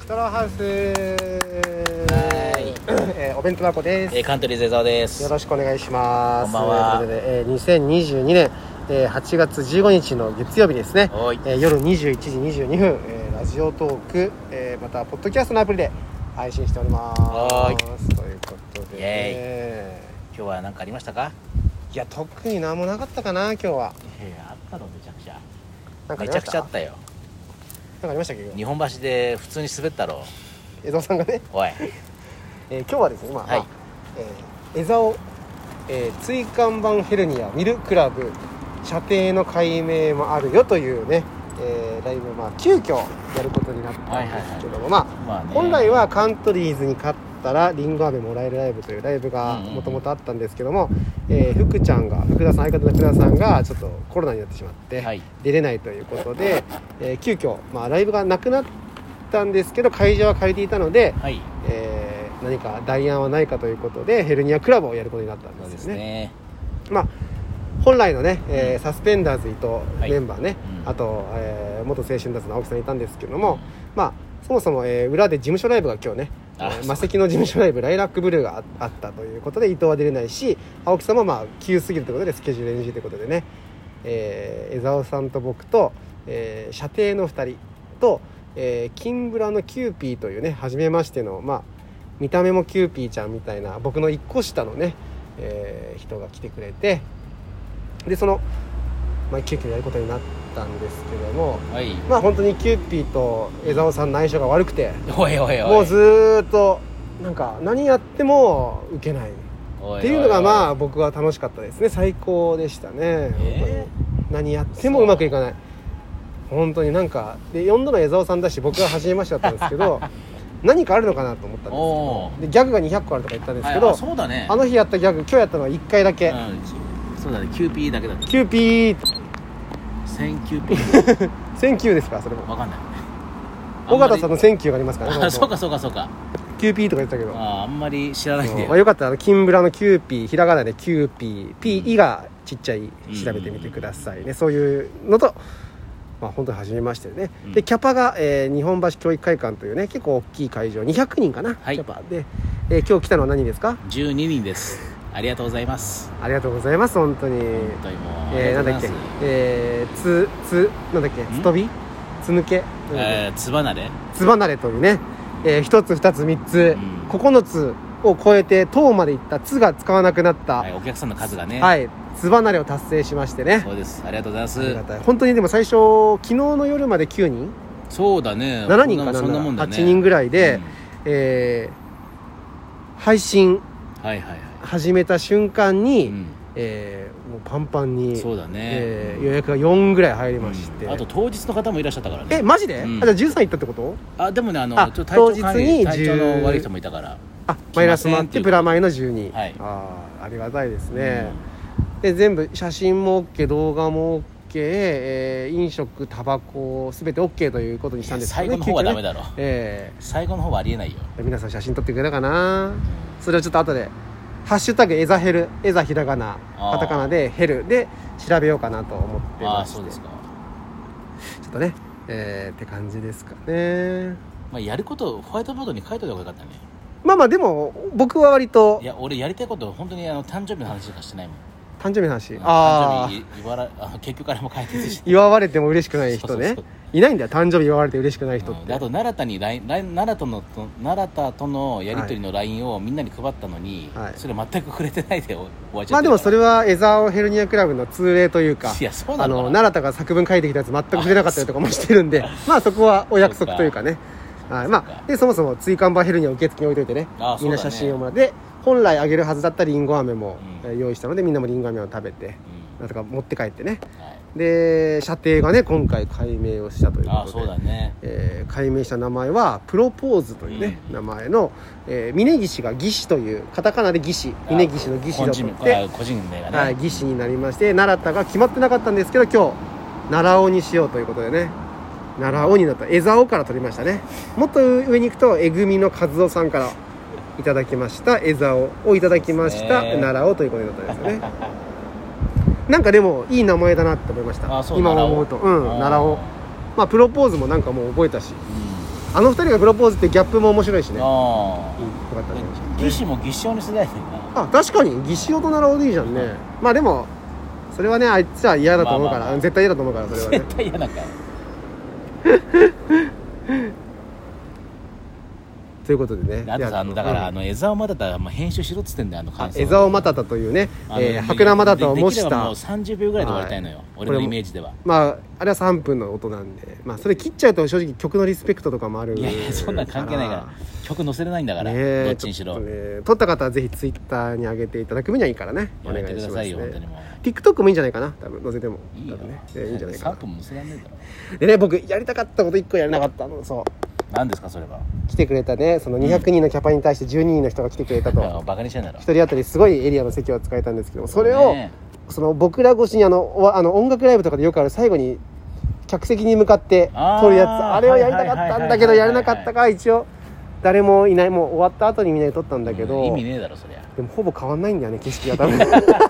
クトラハウスお弁当箱です。 カントリーゼザーです。 よろしくお願いします。 こんばんは。 ということで、2022年、8月15日の月曜日ですね、夜21時22分、ラジオトーク、またポッドキャストのアプリで配信しております。ということで、 今日は何かありましたか？ いや、特に何もなかったかな。今日はあったのめちゃくちゃ。 なんかめちゃくちゃあったよ。 なんかありましたっけ？ 日本橋で普通に滑ったろ。 江澤さんがね。 おい。 今日はですね、江澤、椎間板ヘルニア見るクラブ射程の解明もあるよというね、ライブ急遽やることになったんですけども、本来はカントリーズに勝ったらリンゴ飴もらえるライブというライブがもともとあったんですけども、福田さん、相方の福田さんがちょっとコロナになってしまって、出れないということで、急遽、ライブがなくなったんですけど会場は借りていたので、何か代案はないかということでヘルニアクラブをやることになったんですよね。本来のね、サスペンダーズ伊藤メンバーね、あと、元青春達の青木さんいたんですけども、そもそも、裏で事務所ライブが今日ね、マセキの事務所ライブライラックブルーがあったということで伊藤は出れないし、青木さんも急すぎるということでスケジュール NG ということでね、江澤さんと僕と、射程の2人と、キンブラのキューピーというね初めましての見た目もキューピーちゃんみたいな僕の1個下のね、人が来てくれて、でその、急遽やることになったんですけども、本当にキューピーと江澤さんの相性が悪くて、もうずっとなんか何やってもウケないっていうのが僕は楽しかったですね。最高でしたね。本当に何やってもうまくいかない。本当になんかで4度の江澤さんだし僕は初めましてだったんですけど何かあるのかなと思ったんですけど、でギャグが200個あるとか言ったんですけど、 そうだね、 あの日やったギャグ今日やったのは1回だけ、 そうだね、キューピーだけだった。 キューピーセンキューピーセンキューですか？それも分かんない。 尾形さんのセンキューがありますからね。 そうかキューピーとか言ったけど、 あんまり知らないんで、 よかったらキンブラのキューピー、ひらがなでキューピー、ピーがちっちゃい調べてみてくださいね。そういうのと本当に初めましてね、でキャパが、日本橋教育会館というね結構大きい会場、200人かな、キャパで、今日来たのは何ですか ？12人です。ありがとうございます。 ありがとうございます。本当にもう、 なんだっけ、なんだっけ、つとびつ抜け、 つばなれというね、1つ2つ3つ、9つを超えて10までいったつが使わなくなった、 お客さんの数がね、 つばなれを達成しましてね。 そうです。ありがとうございます。ありがたい。 本当にでも最初昨日の夜まで9人、 そうだね、 7人かな、8人ぐらいで、配信始めた瞬間に、もうパンパンに、 そうだね、 予約が4ぐらい入りまして、 あと当日の方もいらっしゃったからね。 マジで？じゃあ13行ったってこと？ でもね、 当日に体調の悪い人もいたから、 マイナスもあってプラマイの12、ありがたいですね。で全部写真も OK、 動画も OK、飲食タバコ全て OK ということにしたんですけどね。 最後の方はダメだろ、最後の方はありえないよ。 皆さん写真撮ってくれたかな。それをちょっと後でハッシュタグエザヘル、エザひらがなカタカナでヘルで調べようかなと思ってまして。 そうですか。 ちょっとね、って感じですかね。 やることをホワイトボードに書いておけばよかったね。 でも僕は割と、 いや俺やりたいこと本当に誕生日の話しかしてないもん。 誕生日の話、 誕生日結局あれも解決して、 祝われても嬉しくない人ね。いないんだよ、誕生日祝われて嬉しくない人って。 あと奈良田とのやり取りの LINE をみんなに配ったのに、それ全く触れてないで終わっちゃって。 でもそれは江澤ヘルニアクラブの通例というか、 いやそうなのかな、 奈良田が作文書いてきたやつ全く触れなかったりとかもしてるんでそこはお約束というかね。でそもそも椎間板ヘルニア受付に置いといてね、みんな写真をもらって、本来あげるはずだったリンゴ飴も用意したので、みんなもリンゴ飴を食べて、なんとか持って帰ってね、で射程がね今回解明をしたということで、解明した名前はプロポーズというね、名前の、峯岸が義士というカタカナで義士、峯岸の義士だと思って個人名がね、 義士になりまして、奈良田が決まってなかったんですけど今日奈良尾にしようということでね、奈良尾になった江澤から取りましたね。もっと上に行くとえぐみの和夫さんからいただきました江澤をいただきました奈良尾ということになったんですよね。なんかでもいい名前だなって思いました。今思うと奈良尾、プロポーズもなんかもう覚えたし、 あの二人がプロポーズってギャップも面白いしね。よあかったね。 義士も義士に世代だよあ、確かに義士大人ならいいじゃんね。まあでもそれはね、あいつは嫌だと思うから、 まあまあまあ絶対嫌だと思うからそれはね。 絶対嫌なんかよということでね。 あとさだから江沢マタタ編集しろっつってんだよ感想。 江沢マタタというね、白生マタタを模した。 できればもう30秒ぐらいで終わりたいのよ、俺のイメージでは。 まああれは3分の音なんで、まあそれ切っちゃうと正直曲のリスペクトとかもある。 いやいやそんな関係ないから曲載せれないんだから、どっちにしろ。 撮った方はぜひツイッターに上げていただく分にはいいからね。 お願いしますね。やめてくださいよ本当にもう。 TikTok もいいんじゃないかな、多分載せても。 いいよね。いいんじゃないかな。 3分も載せらんねえだろ。 でね、僕やりたかったこと1個やれなかったの。そう。 何ですかそれは。 来てくれたね、その200人のキャパに対して12人の人が来てくれたと。 バカにしてんだろ。 1人当たりすごいエリアの席を使えたんですけど、それをその僕ら越しに音楽ライブとかでよくある最後に客席に向かって撮るやつ、あれをやりたかったんだけどやれなかったから、一応誰もいない、もう終わった後にみんなで撮ったんだけど、 意味ねえだろそりゃ。 でもほぼ変わんないんだよね、景色が多分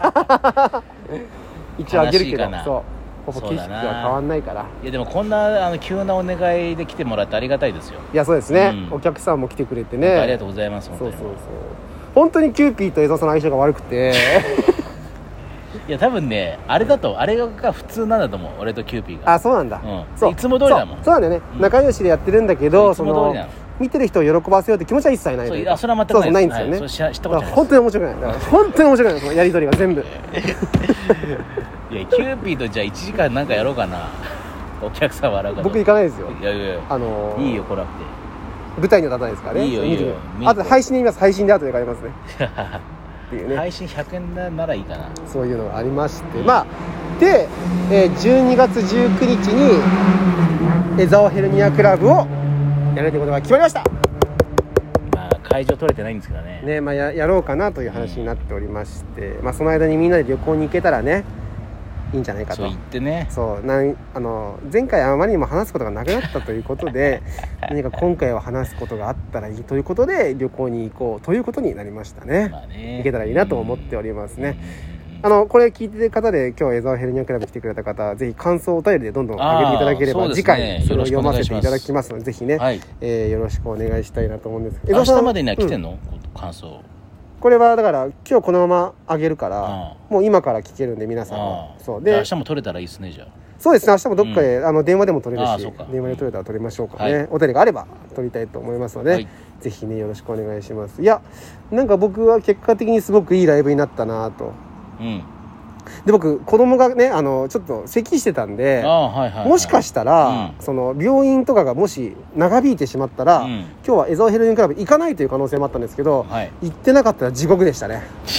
一応あげるけど、そうほぼ景色が変わんないから。 いやでもこんな急なお願いで来てもらってありがたいですよ。 いやそうですね、お客さんも来てくれてね、 ありがとうございます。 そう本当にキューピーと江沢さんの相性が悪くていや多分ね、あれが普通なんだと思う、俺とキューピーが。 あ、そうなんだ、 そういつも通りだもん。 そうなんだよね、仲良しでやってるんだけど、その見てる人を喜ばせようって気持ちは一切ない。 それは全くないんですよね。 知ったことない。 本当に面白くない。だから本当に面白くない、そのやり取りが全部いやキューピーとじゃあ1時間なんかやろうかな、お客さん笑うから。 僕行かないですよ。 いやいやいいよ来なくて。 舞台には立たないですからね。 いいよいいよ。 あと配信で見ます。配信で後で帰りますねっていうね、 配信100円ならいいかな、 そういうのがありまして、まあで、12月19日に江沢ヘルニアクラブをやるということが決まりました。 まあ会場取れてないんですけどね。 まあ、やろうかなという話になっておりまして、まあ、その間にみんなで旅行に行けたらねいいんじゃないかと。 そう言ってね。 そう前回あまりにも話すことがなくなったということで何か今回は話すことがあったらいいということで旅行に行こうということになりましたね。行けたらいいなと思っておりますね。これ聞いてる方で今日江沢ヘルニアクラブ来てくれた方、ぜひ感想をお便りでどんどん上げていただければ、次回それを読ませていただきますので、ぜひね、よろしくお願いしたいなと思うんです。 明日までには来てんの、感想。これはだから今日このまま上げるから、もう今から聞けるんで皆さんは。 そうで明日も撮れたらいいですね。じゃあそうですね、明日もどっかで、電話でも撮れるし、電話で撮れたら撮りましょうかね。お便りがあれば撮りたいと思いますので、ぜひねよろしくお願いします。いやなんか僕は結果的にすごくいいライブになったなと。で僕子供がねちょっと咳してたんで、もしかしたら、その病院とかがもし長引いてしまったら、今日は江沢ヘルニアクラブ行かないという可能性もあったんですけど、行ってなかったら地獄でしたね。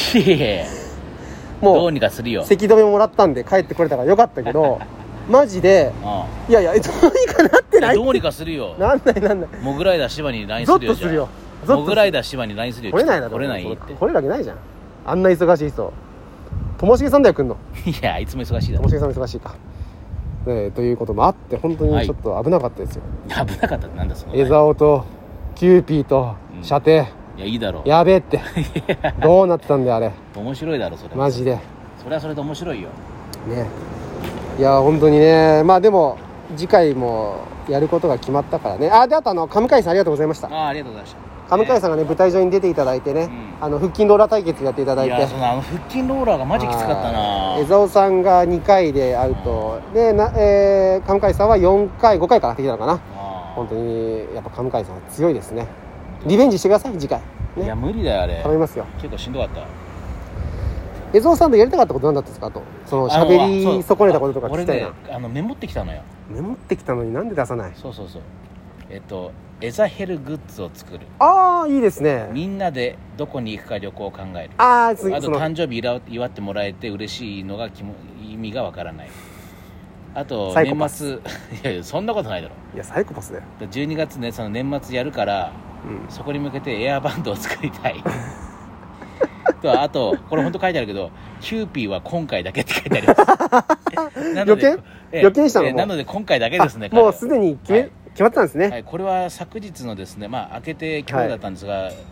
もうどうにかするよ。咳止めもらったんで帰ってこれたからよかったけどマジでいやいやどうにかなってない。 どうにかするよ。 なんないモグライダー芝に LINE するよ。 ゾッとするよ。 モグライダー芝に LINE するよ。 来れないだろ。 来れないって。 来れるわけないじゃん、あんな忙しい人。ともしげさんだよ来んの。 いやいつも忙しいだろ。 ともしげさんも忙しいか、ということもあって本当にちょっと危なかったですよ。 危なかったってなんだその。 江沢とキューピーと射程、いやいいだろう。 やべえってどうなってたんだよあれ。 面白いだろそれ。 マジでそれはそれで面白いよね。いや本当にね。まあでも次回もやることが決まったからね。であと上海さんありがとうございました。 ありがとうございました。 上海さんがね舞台上に出ていただいてね、腹筋ローラー対決やっていただいて。 いや腹筋ローラーがマジきつかったな。 江沢さんが2回でアウトで上海さんは4回5回からできたのかな。本当にやっぱ上海さんは強いですね。リベンジしてください次回、ね、 いや無理だよあれ。 頼みますよ。 結構しんどかった。 江沢さんとやりたかったこと何だったんですかと。その喋り損ねたこととか聞きたいな。 俺ねメモってきたのよ。 メモってきたのになんで出さない。 そうエザヘルグッズを作る。 いいですね。 みんなでどこに行くか旅行を考える。 あと誕生日祝ってもらえて嬉しいのが意味がわからない。あと年末いやいやそんなことないだろ。 いやサイコパスだよ。 12月ねその年末やるから、そこに向けてエアバンドを作りたいあとこれ本当書いてあるけどキューピーは今回だけって書いてあります予見したの。 なので今回だけですね。 もうすでに決まってたんですね。 これは昨日のですね明けて今日だったんですが、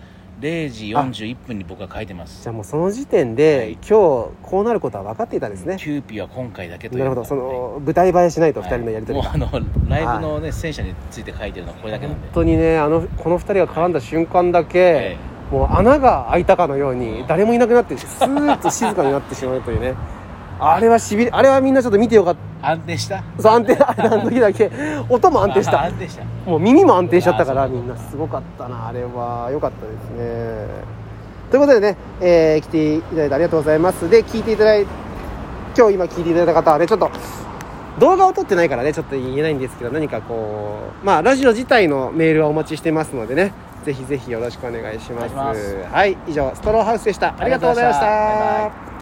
0時41分に僕は書いてます。 じゃあもうその時点で、 はい、 今日こうなることは分かっていたんですね。 キューピーは今回だけという。 なるほど、その舞台映えしないと2人のやり取りが、 もうライブのね、戦車について書いてるのはこれだけなんで、 本当にね、この2人が絡んだ瞬間だけ、もう穴が開いたかのように誰もいなくなってスーッと静かになってしまうというね。あれはあれはみんなちょっと見てよかった。 安定した。 そう、安定、あの時だけ音も安定した。 安定した。 もう耳も安定しちゃったから、みんなすごかったな。あれは良かったですね。ということでね、来ていただいてありがとうございます。で、今日聞いていただいた方はね、ちょっと動画を撮ってないからね、ちょっと言えないんですけど、何かこう、まあラジオ自体のメールはお待ちしてますのでね、ぜひぜひよろしくお願いします。はい、以上ストローハウスでした。ありがとうございました。バイバイ。